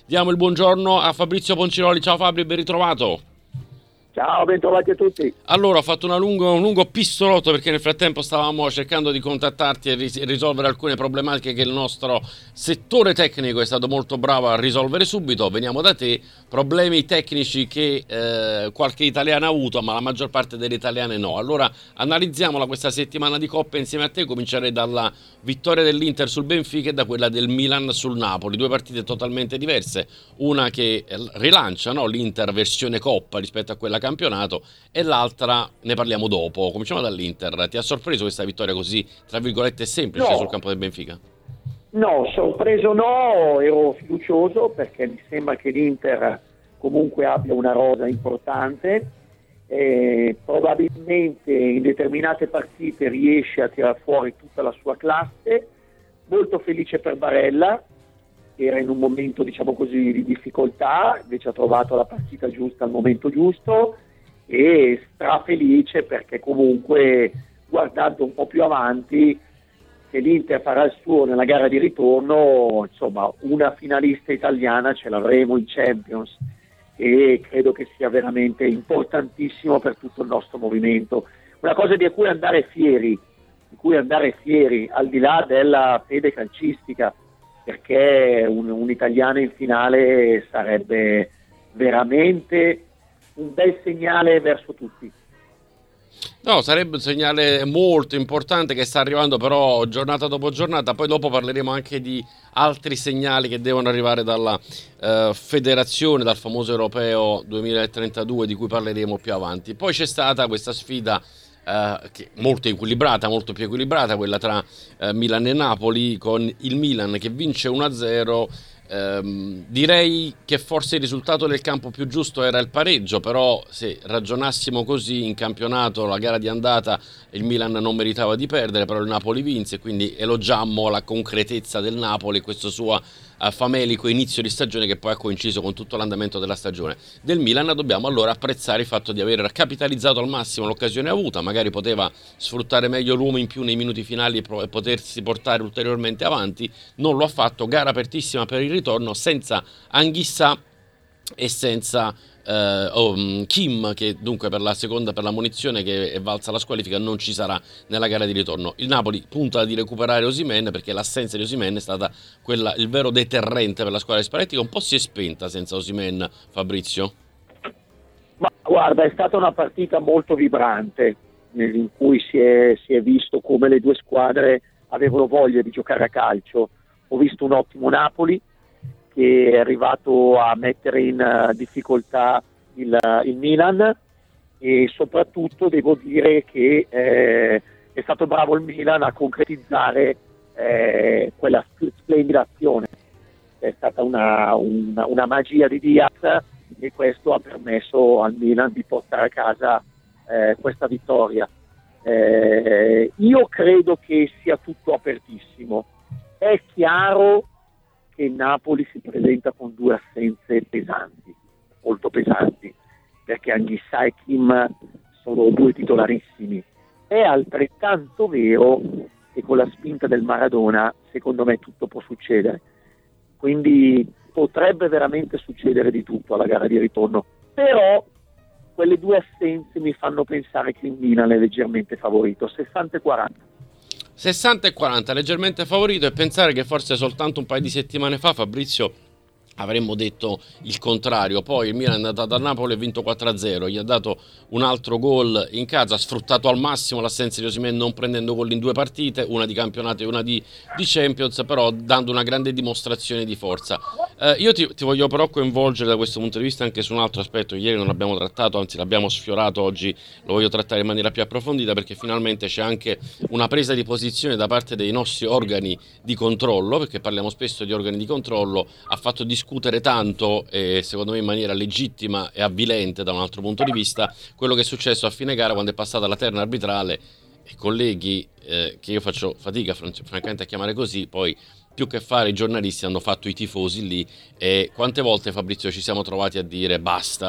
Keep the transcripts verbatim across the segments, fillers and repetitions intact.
Diamo il buongiorno a Fabrizio Ponciroli. Ciao Fabri, ben ritrovato. Ciao, bentrovati a tutti. Allora, ho fatto una lungo, un lungo pistolotto perché nel frattempo stavamo cercando di contattarti e ris- risolvere alcune problematiche che il nostro settore tecnico è stato molto bravo a risolvere subito. Veniamo da te, problemi tecnici che eh, qualche italiano ha avuto, ma la maggior parte delle italiane no. Allora, analizziamola questa settimana di Coppa insieme a te. Comincerei dalla vittoria dell'Inter sul Benfica e da quella del Milan sul Napoli. Due partite totalmente diverse, una che rilancia, no, l'Inter versione Coppa rispetto a quella campionato, e l'altra ne parliamo dopo. Cominciamo dall'Inter. Ti ha sorpreso questa vittoria così, tra virgolette, semplice No. sul campo del Benfica? No, sorpreso no, ero fiducioso perché mi sembra che l'Inter comunque abbia una rosa importante, eh, probabilmente in determinate partite riesce a tirar fuori tutta la sua classe. Molto felice per Barella, che era in un momento, diciamo così, di difficoltà, invece ha trovato la partita giusta al momento giusto, e strafelice perché comunque, guardando un po' più avanti, se l'Inter farà il suo nella gara di ritorno, insomma, una finalista italiana ce l'avremo in Champions, e credo che sia veramente importantissimo per tutto il nostro movimento. Una cosa di cui andare fieri, di cui andare fieri, al di là della fede calcistica, perché un, un italiano in finale sarebbe veramente un bel segnale verso tutti. No, sarebbe un segnale molto importante che sta arrivando però giornata dopo giornata. Poi dopo parleremo anche di altri segnali che devono arrivare dalla eh, federazione, dal famoso europeo duemilatrentadue di cui parleremo più avanti. Poi c'è stata questa sfida Uh, che molto equilibrata, molto più equilibrata, quella tra uh, Milan e Napoli, con il Milan che vince uno a zero. Um, direi che forse il risultato del campo più giusto era il pareggio, però se ragionassimo così in campionato, la gara di andata il Milan non meritava di perdere, però il Napoli vinse, quindi elogiammo la concretezza del Napoli, questo suo uh, famelico inizio di stagione che poi ha coinciso con tutto l'andamento della stagione. Del Milan dobbiamo allora apprezzare il fatto di aver capitalizzato al massimo l'occasione avuta, magari poteva sfruttare meglio l'uomo in più nei minuti finali e potersi portare ulteriormente avanti, non lo ha fatto. Gara apertissima per il ritorno, senza Anghissà e senza eh, oh, Kim, che dunque per la seconda, per la munizione che è valsa la squalifica, non ci sarà nella gara di ritorno. Il Napoli punta di recuperare Osimhen, perché l'assenza di Osimhen è stata quella, il vero deterrente per la squadra di Spalletti, che un po' si è spenta senza Osimhen. Fabrizio? Ma guarda, è stata una partita molto vibrante, in cui si è, si è visto come le due squadre avevano voglia di giocare a calcio. Ho visto un ottimo Napoli che è arrivato a mettere in uh, difficoltà il, uh, il Milan, e soprattutto devo dire che eh, è stato bravo il Milan a concretizzare eh, quella splendida azione. È stata una, una, una magia di Diaz, e questo ha permesso al Milan di portare a casa eh, questa vittoria. Eh, io credo che sia tutto apertissimo. È chiaro che il Napoli si presenta con due assenze pesanti, molto pesanti, perché Anghissà e Kim sono due titolarissimi. È altrettanto vero che con la spinta del Maradona, secondo me, tutto può succedere. Quindi potrebbe veramente succedere di tutto alla gara di ritorno. Però quelle due assenze mi fanno pensare che il Milan è leggermente favorito, sessanta e quaranta. sessanta e quaranta, leggermente favorito, e pensare che forse soltanto un paio di settimane fa, Fabrizio, avremmo detto il contrario. Poi il Milan è andato da Napoli e ha vinto quattro a zero, gli ha dato un altro gol in casa, ha sfruttato al massimo l'assenza di Osimhen, non prendendo gol in due partite, una di campionato e una di, di Champions, però dando una grande dimostrazione di forza. Eh, io ti, ti voglio però coinvolgere da questo punto di vista anche su un altro aspetto. Ieri non l'abbiamo trattato, anzi l'abbiamo sfiorato, oggi lo voglio trattare in maniera più approfondita, perché finalmente c'è anche una presa di posizione da parte dei nostri organi di controllo, perché parliamo spesso di organi di controllo. Ha fatto discutere tanto, e secondo me in maniera legittima e avvilente da un altro punto di vista, quello che è successo a fine gara quando è passata la terna arbitrale. E colleghi, eh, che io faccio fatica francamente a chiamare così, poi più che fare i giornalisti hanno fatto i tifosi lì, e quante volte, Fabrizio, ci siamo trovati a dire basta,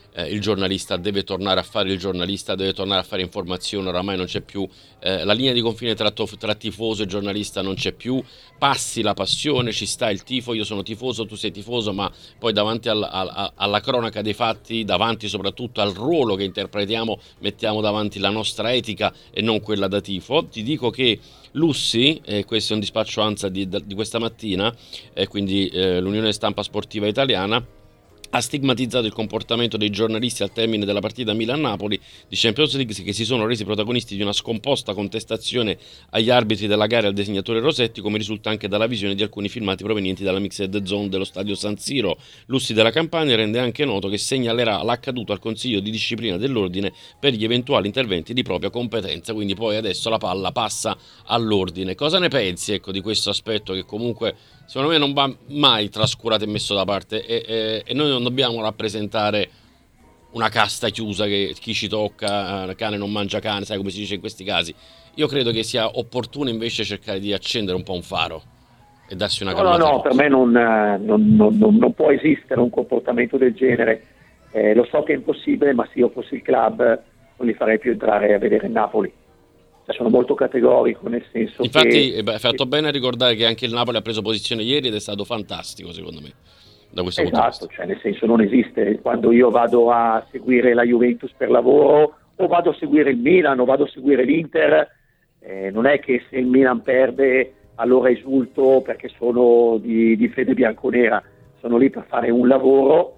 eh, il giornalista deve tornare a fare il giornalista, deve tornare a fare informazione, oramai non c'è più eh, la linea di confine tra, to- tra tifoso e giornalista, non c'è più, passi la passione, ci sta il tifo, io sono tifoso, tu sei tifoso, ma poi davanti al, al, alla cronaca dei fatti, davanti soprattutto al ruolo che interpretiamo, mettiamo davanti la nostra etica e non quella da tifo. Ti dico che Lussi, e questo è un dispaccio ANSA di, di questa mattina, e quindi eh, l'Unione Stampa Sportiva Italiana, ha stigmatizzato il comportamento dei giornalisti al termine della partita Milan-Napoli di Champions League, che si sono resi protagonisti di una scomposta contestazione agli arbitri della gara e al disegnatore Rossetti, come risulta anche dalla visione di alcuni filmati provenienti dalla Mixed Zone dello stadio San Siro. Lussi della Campania rende anche noto che segnalerà l'accaduto al Consiglio di Disciplina dell'Ordine per gli eventuali interventi di propria competenza, quindi poi adesso la palla passa all'Ordine. Cosa ne pensi, ecco, di questo aspetto che comunque secondo me non va mai trascurato e messo da parte, e, e, e noi non dobbiamo rappresentare una casta chiusa che chi ci tocca, cane non mangia cane, sai come si dice in questi casi. Io credo che sia opportuno invece cercare di accendere un po' un faro e darsi una calmata. No, no, no, per me non, non, non, non, non può esistere un comportamento del genere. Eh, lo so che è impossibile, ma se io fossi il club non li farei più entrare a vedere il Napoli. Sono molto categorico, nel senso infatti che... hai fatto bene a ricordare che anche il Napoli ha preso posizione ieri ed è stato fantastico secondo me da questo esatto, punto di vista. Cioè nel senso non esiste, quando io vado a seguire la Juventus per lavoro o vado a seguire il Milan o vado a seguire l'Inter, eh, non è che se il Milan perde allora esulto perché sono di, di fede bianconera, sono lì per fare un lavoro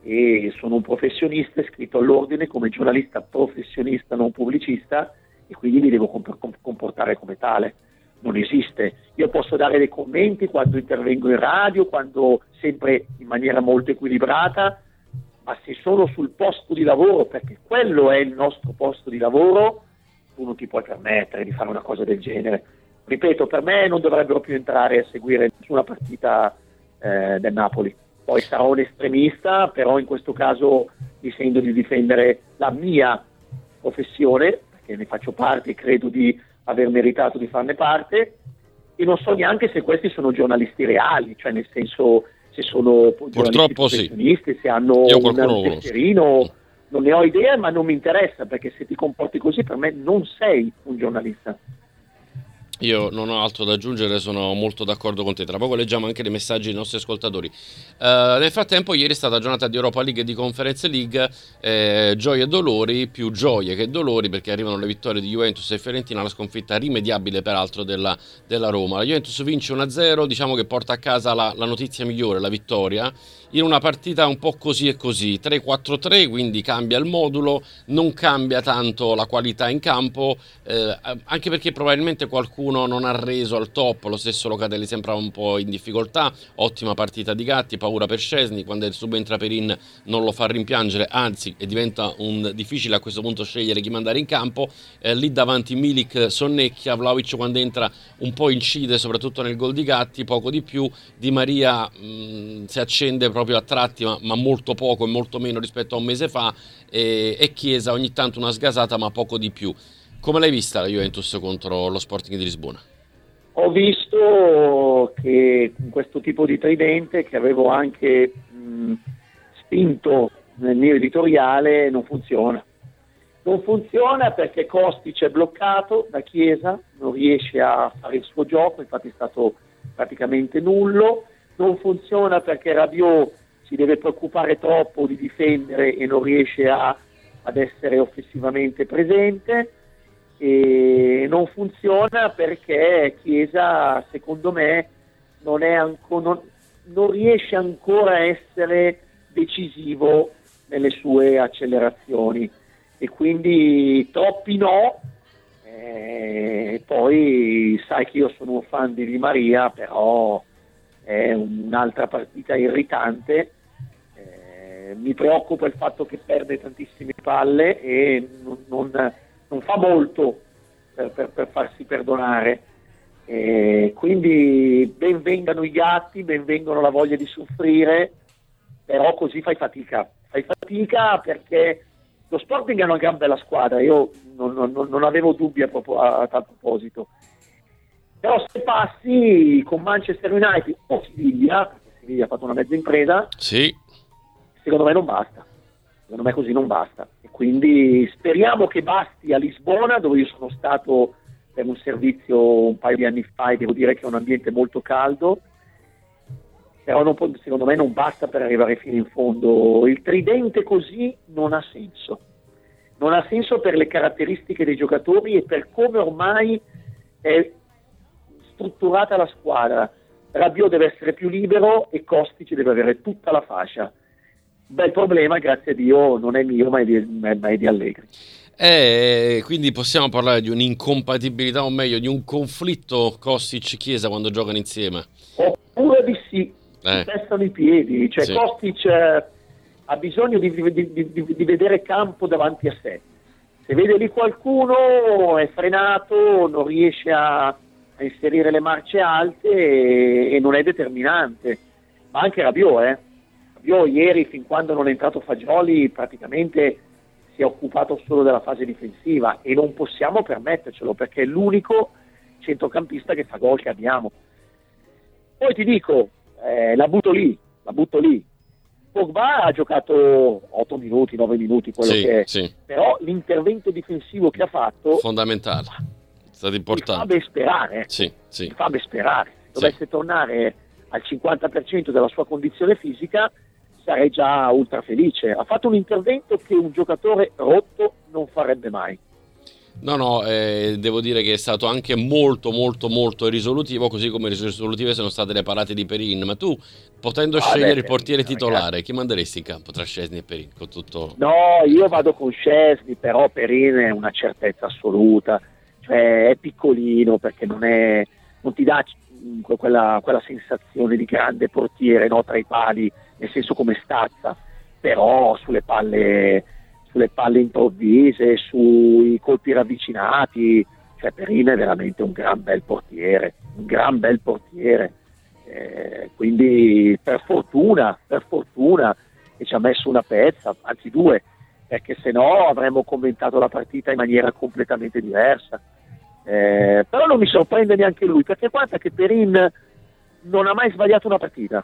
e sono un professionista iscritto all'ordine come giornalista professionista, non pubblicista, e quindi mi devo comportare come tale. Non esiste. Io posso dare dei commenti quando intervengo in radio, quando sempre in maniera molto equilibrata, ma se sono sul posto di lavoro, perché quello è il nostro posto di lavoro, tu non ti puoi permettere di fare una cosa del genere. Ripeto, per me non dovrebbero più entrare a seguire nessuna partita eh, del Napoli. Poi sarò un estremista, però in questo caso mi sento di difendere la mia professione, che ne faccio parte e credo di aver meritato di farne parte, e non so neanche se questi sono giornalisti reali, cioè nel senso se sono giornalisti professionisti, sì. Se hanno Io un tesserino, non ne ho idea, ma non mi interessa, perché se ti comporti così per me non sei un giornalista. Io non ho altro da aggiungere, sono molto d'accordo con te. Tra poco leggiamo anche dei messaggi dei nostri ascoltatori. Uh, nel frattempo ieri è stata giornata di Europa League e di Conference League, eh, gioie e dolori, più gioie che dolori, perché arrivano le vittorie di Juventus e Fiorentina, la sconfitta rimediabile peraltro della, della Roma. La Juventus vince uno a zero, diciamo che porta a casa la, la notizia migliore, la vittoria, in una partita un po' così e così, tre quattro tre, quindi cambia il modulo, non cambia tanto la qualità in campo, eh, anche perché probabilmente qualcuno non ha reso al top. Lo stesso Locatelli sembrava un po' in difficoltà, ottima partita di Gatti, paura per Szczęsny, quando subentra Perin non lo fa rimpiangere, anzi e diventa un difficile a questo punto scegliere chi mandare in campo, eh, lì davanti Milik sonnecchia, Vlahovic quando entra un po' incide soprattutto nel gol di Gatti, poco di più. Di Maria mh, si accende proprio a tratti, ma, ma molto poco e molto meno rispetto a un mese fa, e, e Chiesa ogni tanto una sgasata ma poco di più. Come l'hai vista la Juventus contro lo Sporting di Lisbona? Ho visto che con questo tipo di tridente, che avevo anche mh, spinto nel mio editoriale, non funziona. Non funziona perché Kostic è bloccato da Chiesa, non riesce a fare il suo gioco, infatti è stato praticamente nullo. Non funziona perché Rabiot si deve preoccupare troppo di difendere e non riesce a, ad essere offensivamente presente. E non funziona perché Chiesa, secondo me, non, è anco, non, non riesce ancora a essere decisivo nelle sue accelerazioni, e quindi troppi no. E poi sai che io sono un fan di Di Maria, però è un'altra partita irritante. Eh, mi preoccupa il fatto che perde tantissime palle e non, non non fa molto per, per, per farsi perdonare, e quindi ben vengano i gatti, ben vengano la voglia di soffrire, però così fai fatica fai fatica perché lo Sporting è una gran bella squadra, io non, non, non avevo dubbi a, a, a tal proposito, però se passi con Manchester United o Siviglia, perché Siviglia ha fatto una mezza impresa, sì, secondo me non basta. secondo me così non basta, e quindi speriamo che basti a Lisbona, dove io sono stato per un servizio un paio di anni fa, e devo dire che è un ambiente molto caldo, però non può, secondo me non basta per arrivare fino in fondo. Il tridente così non ha senso, non ha senso per le caratteristiche dei giocatori e per come ormai è strutturata la squadra. Rabiot deve essere più libero e Kostic deve avere tutta la fascia. Bel problema, grazie a Dio, non è mio, ma è di, ma è di Allegri. Eh, quindi possiamo parlare di un'incompatibilità, o meglio di un conflitto Kostic-Chiesa quando giocano insieme? Oppure di sì, eh. si testano i piedi, cioè sì. Kostic eh, ha bisogno di, di, di, di, di vedere campo davanti a sé. Se vede lì qualcuno è frenato, non riesce a, a inserire le marce alte e, e non è determinante. Ma anche Rabiot, eh. Rabiot ieri, fin quando non è entrato Fagioli, praticamente si è occupato solo della fase difensiva, e non possiamo permettercelo perché è l'unico centrocampista che fa gol che abbiamo. Poi ti dico, eh, la butto lì, la butto lì. Pogba ha giocato otto minuti, nove minuti, quello sì, che è, sì. Però l'intervento difensivo che ha fatto fondamentale, è stato importante. Mi fa ben sperare, sì, sì. mi fa ben sperare. Se dovesse sì. tornare al cinquanta per cento della sua condizione fisica, sarei già ultra felice. Ha fatto un intervento che un giocatore rotto non farebbe mai. No, no, eh, devo dire che è stato anche molto, molto, molto risolutivo, così come risolutive sono state le parate di Perin. Ma tu, potendo ah, scegliere beh, il portiere Perin, titolare, ragazzi, chi manderesti in campo tra Szczęsny e Perin? Con tutto... No, io vado con Szczęsny, però Perin è una certezza assoluta. Cioè, è piccolino perché non è, non ti dà quella, quella sensazione di grande portiere, no, tra i pali, nel senso come stazza, però sulle palle sulle palle improvvise, sui colpi ravvicinati, cioè Perin è veramente un gran bel portiere, un gran bel portiere, eh, quindi per fortuna, per fortuna che ci ha messo una pezza, anzi due, perché se no avremmo commentato la partita in maniera completamente diversa, eh, però non mi sorprende neanche lui, perché guarda che Perin non ha mai sbagliato una partita.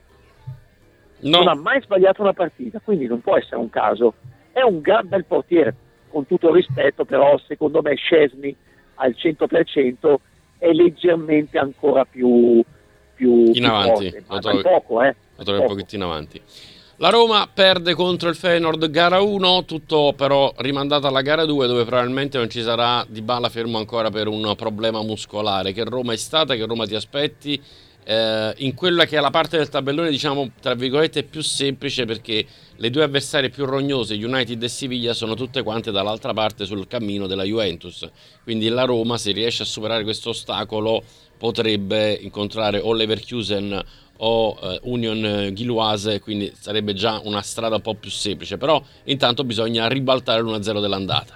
No. Non ha mai sbagliato una partita, quindi non può essere un caso. È un gran bel portiere, con tutto il rispetto, però secondo me Szczęsny al cento per cento è leggermente ancora più, più in avanti, forte, ma trovo, poco, eh. Lo trovo un pochettino avanti. La Roma perde contro il Feyenoord gara uno, tutto però rimandato alla gara due, dove probabilmente non ci sarà Dybala fermo ancora per un problema muscolare. Che Roma è stata, che Roma ti aspetti? Eh, in quella che è la parte del tabellone, diciamo tra virgolette più semplice, perché le due avversarie più rognose, United e Siviglia, sono tutte quante dall'altra parte sul cammino della Juventus, quindi la Roma, se riesce a superare questo ostacolo, potrebbe incontrare o Leverkusen o eh, Union Ghiloise, quindi sarebbe già una strada un po' più semplice, però intanto bisogna ribaltare l'uno a zero dell'andata.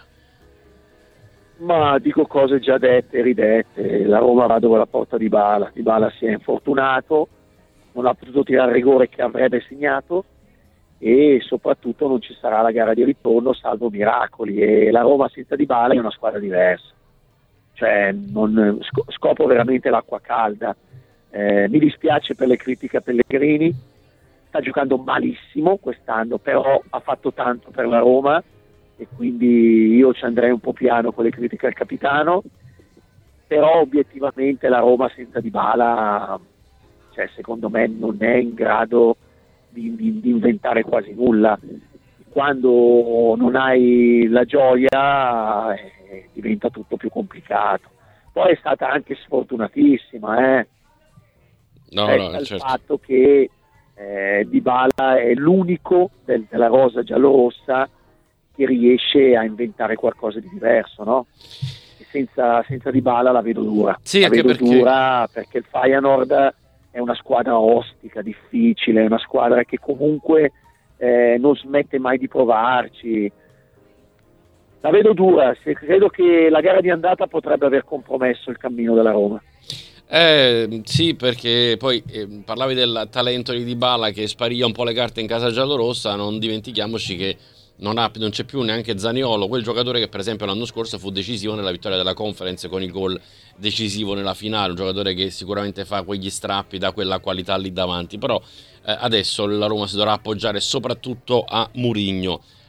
Ma dico cose già dette e ridette. La Roma va dove la porta Dybala. Dybala si è infortunato, non ha potuto tirare il rigore che avrebbe segnato, e soprattutto non ci sarà la gara di ritorno salvo miracoli, e la Roma senza Dybala è una squadra diversa, cioè non, scopro veramente l'acqua calda. Eh, mi dispiace per le critiche a Pellegrini, sta giocando malissimo quest'anno, però ha fatto tanto per la Roma, e quindi io ci andrei un po' piano con le critiche al capitano, però obiettivamente la Roma senza Dybala, cioè, secondo me non è in grado di, di, di inventare quasi nulla. Quando non hai la gioia eh, diventa tutto più complicato. Poi è stata anche sfortunatissima, eh. No, eh, no, il certo. fatto che eh, Dybala è l'unico del, della rosa giallorossa che riesce a inventare qualcosa di diverso, no? E senza, senza Dybala la vedo dura. Sì, la anche vedo perché... dura perché il Feyenoord è una squadra ostica, difficile, è una squadra che comunque eh, non smette mai di provarci. La vedo dura, se, credo che la gara di andata potrebbe aver compromesso il cammino della Roma. Eh, sì, perché poi eh, parlavi del talento di Dybala che sparia un po' le carte in casa giallorossa, non dimentichiamoci che non, ha, non c'è più neanche Zaniolo, quel giocatore che per esempio l'anno scorso fu decisivo nella vittoria della Conference con il gol decisivo nella finale, un giocatore che sicuramente fa quegli strappi, da quella qualità lì davanti, però eh, adesso la Roma si dovrà appoggiare soprattutto a Mourinho.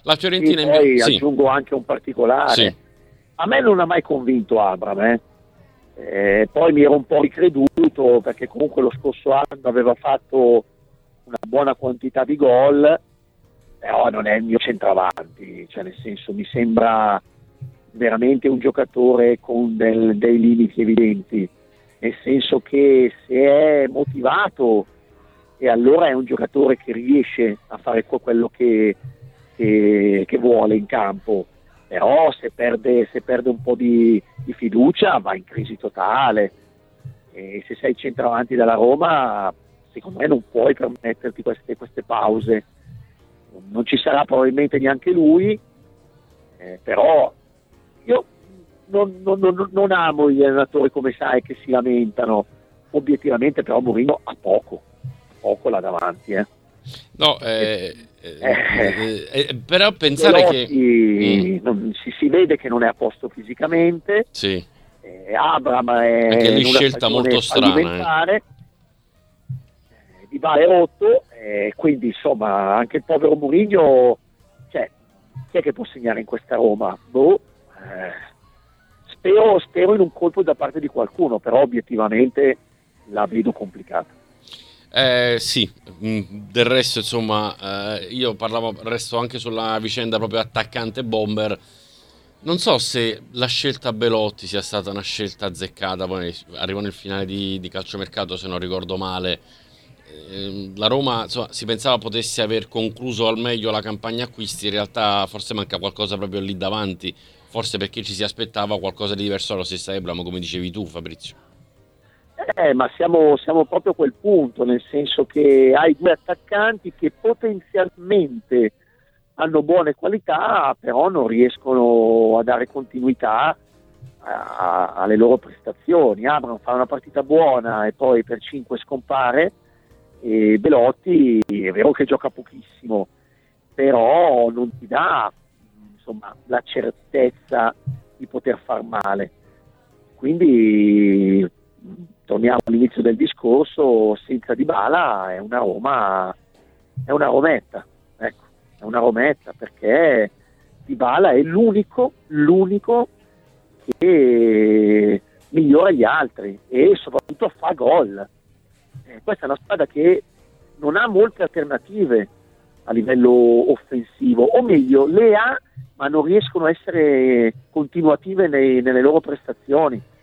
La Fiorentina e poi in... sì. aggiungo anche un particolare. Sì. A me non ha mai convinto Abraham, eh. Eh, poi mi ero un po' ricreduto perché comunque lo scorso anno aveva fatto una buona quantità di gol, però non è il mio centravanti, cioè nel senso mi sembra veramente un giocatore con del, dei limiti evidenti, nel senso che se è motivato e allora è un giocatore che riesce a fare quello che, che, che vuole in campo, però se perde, se perde un po' di, di fiducia va in crisi totale, e se sei centravanti della Roma secondo me non puoi permetterti queste, queste pause, non ci sarà probabilmente neanche lui, eh, però io non, non, non, non amo gli allenatori, come sai, che si lamentano. Obiettivamente però Mourinho ha poco poco là davanti, eh. No, eh, eh, eh, eh, però pensare Belotti, che non, si, si vede che non è a posto fisicamente, sì. eh, Abraham è anche lì in una scelta molto strana, eh. Dybala è rotto, eh, quindi insomma anche il povero Mourinho, cioè, chi è che può segnare in questa Roma? Boh, eh, spero, spero in un colpo da parte di qualcuno, però obiettivamente la vedo complicata. Eh, sì, del resto insomma, eh, io parlavo resto anche sulla vicenda proprio attaccante bomber. Non so se la scelta Belotti sia stata una scelta azzeccata, poi arrivo nel finale di, di calciomercato se non ricordo male. Eh, la Roma insomma, si pensava potesse aver concluso al meglio la campagna acquisti, in realtà forse manca qualcosa proprio lì davanti, forse perché ci si aspettava qualcosa di diverso dallo stesso Abraham, come dicevi tu, Fabrizio. Eh, ma siamo, siamo proprio a quel punto, nel senso che hai due attaccanti che potenzialmente hanno buone qualità, però non riescono a dare continuità a, alle loro prestazioni. Abraham fa una partita buona e poi per cinque scompare, e Belotti è vero che gioca pochissimo, però non ti dà, insomma, la certezza di poter far male. Quindi torniamo all'inizio del discorso, senza Dybala è una Roma, è una rometta, ecco, è una rometta, perché Dybala è l'unico, l'unico che migliora gli altri e soprattutto fa gol. Eh, questa è una squadra che non ha molte alternative a livello offensivo, o meglio, le ha, ma non riescono a essere continuative nei, nelle loro prestazioni.